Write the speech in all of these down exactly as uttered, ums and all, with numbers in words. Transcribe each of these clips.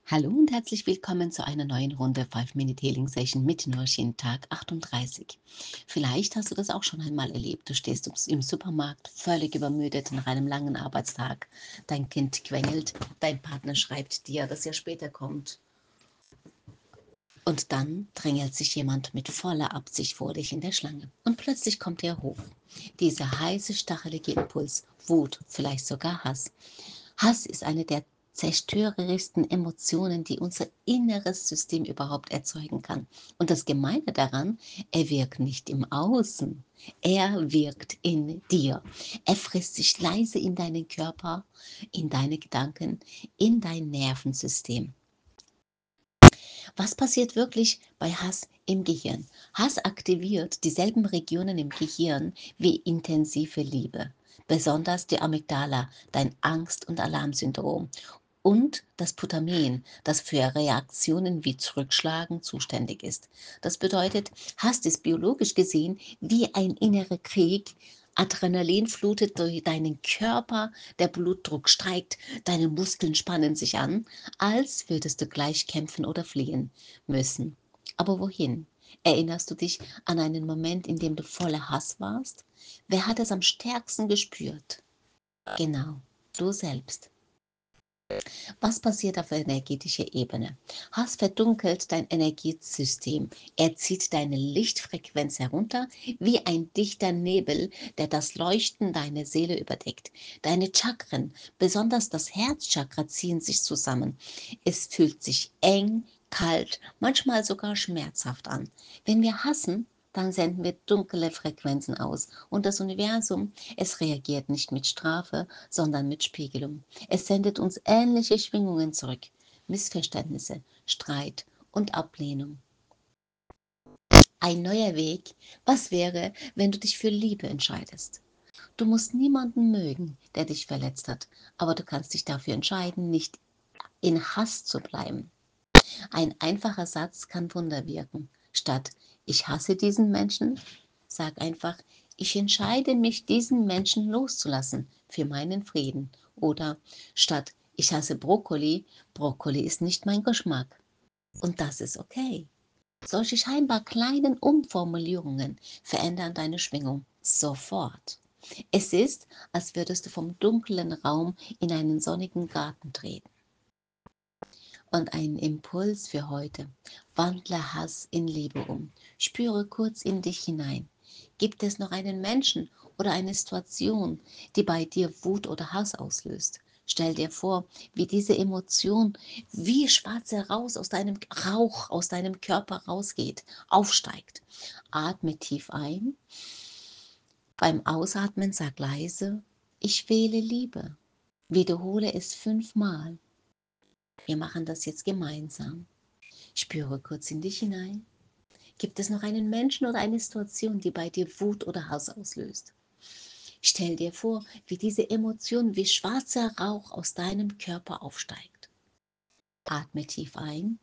Hallo und herzlich willkommen zu einer neuen Runde five Minute Healing Session mit Nursin, Tag achtunddreißig. Vielleicht hast du das auch schon einmal erlebt. Du stehst im Supermarkt völlig übermüdet nach einem langen Arbeitstag. Dein Kind quengelt, dein Partner schreibt dir, dass er später kommt. Und dann drängelt sich jemand mit voller Absicht vor dich in der Schlange. Und plötzlich kommt er hoch. Dieser heiße, stachelige Impuls, Wut, vielleicht sogar Hass. Hass ist eine der zerstörerischsten Emotionen, die unser inneres System überhaupt erzeugen kann. Und das Gemeine daran, er wirkt nicht im Außen, er wirkt in dir. Er frisst sich leise in deinen Körper, in deine Gedanken, in dein Nervensystem. Was passiert wirklich bei Hass im Gehirn? Hass aktiviert dieselben Regionen im Gehirn wie intensive Liebe, besonders die Amygdala, dein Angst- und Alarmsyndrom und das Putamen, das für Reaktionen wie Zurückschlagen zuständig ist. Das bedeutet, Hass ist biologisch gesehen wie ein innerer Krieg. Adrenalin flutet durch deinen Körper, der Blutdruck steigt, deine Muskeln spannen sich an, als würdest du gleich kämpfen oder fliehen müssen. Aber wohin? Erinnerst du dich an einen Moment, in dem du voller Hass warst? Wer hat es am stärksten gespürt? Genau, du selbst. Was passiert auf energetischer Ebene? Hass verdunkelt dein Energiesystem. Er zieht deine Lichtfrequenz herunter wie ein dichter Nebel, der das Leuchten deiner Seele überdeckt. Deine Chakren, besonders das Herzchakra, ziehen sich zusammen. Es fühlt sich eng, kalt, manchmal sogar schmerzhaft an. Wenn wir hassen, dann senden wir dunkle Frequenzen aus und das Universum, es reagiert nicht mit Strafe, sondern mit Spiegelung. Es sendet uns ähnliche Schwingungen zurück. Missverständnisse, Streit und Ablehnung. Ein neuer Weg. Was wäre, wenn du dich für Liebe entscheidest? Du musst niemanden mögen, der dich verletzt hat, aber du kannst dich dafür entscheiden, nicht in Hass zu bleiben. Ein einfacher Satz kann Wunder wirken. Statt ich hasse diesen Menschen, sag einfach, ich entscheide mich, diesen Menschen loszulassen für meinen Frieden. Oder statt ich hasse Brokkoli, Brokkoli ist nicht mein Geschmack. Und das ist okay. Solche scheinbar kleinen Umformulierungen verändern deine Schwingung sofort. Es ist, als würdest du vom dunklen Raum in einen sonnigen Garten treten. Und ein Impuls für heute. Wandle Hass in Liebe um. Spüre kurz in dich hinein. Gibt es noch einen Menschen oder eine Situation, die bei dir Wut oder Hass auslöst? Stell dir vor, wie diese Emotion wie schwarzer Rauch aus deinem Rauch aus deinem Körper rausgeht, aufsteigt. Atme tief ein. Beim Ausatmen sag leise, ich wähle Liebe. Wiederhole es fünfmal. Wir machen das jetzt gemeinsam. Spüre kurz in dich hinein. Gibt es noch einen Menschen oder eine Situation, die bei dir Wut oder Hass auslöst? Stell dir vor, wie diese Emotion wie schwarzer Rauch aus deinem Körper aufsteigt. Atme tief ein.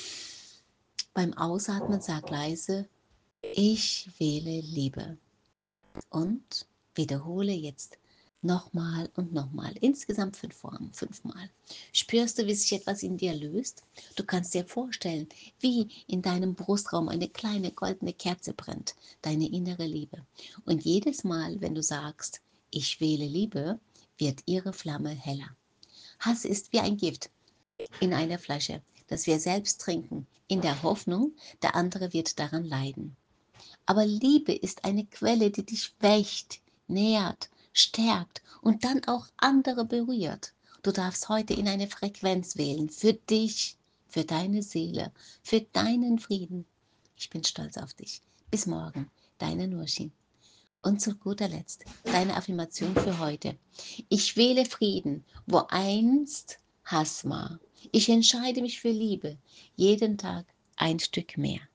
Beim Ausatmen sag leise, ich wähle Liebe. Und wiederhole jetzt nochmal und nochmal, insgesamt fünf Formen, fünfmal. Spürst du, wie sich etwas in dir löst? Du kannst dir vorstellen, wie in deinem Brustraum eine kleine goldene Kerze brennt, deine innere Liebe. Und jedes Mal, wenn du sagst, ich wähle Liebe, wird ihre Flamme heller. Hass ist wie ein Gift in einer Flasche, das wir selbst trinken, in der Hoffnung, der andere wird daran leiden. Aber Liebe ist eine Quelle, die dich wächt, nährt, stärkt und dann auch andere berührt. Du darfst heute in eine Frequenz wählen, für dich, für deine Seele, für deinen Frieden. Ich bin stolz auf dich. Bis morgen, deine Nursin. Und zu guter Letzt, deine Affirmation für heute. Ich wähle Frieden, wo einst Hass war. Ich entscheide mich für Liebe, jeden Tag ein Stück mehr.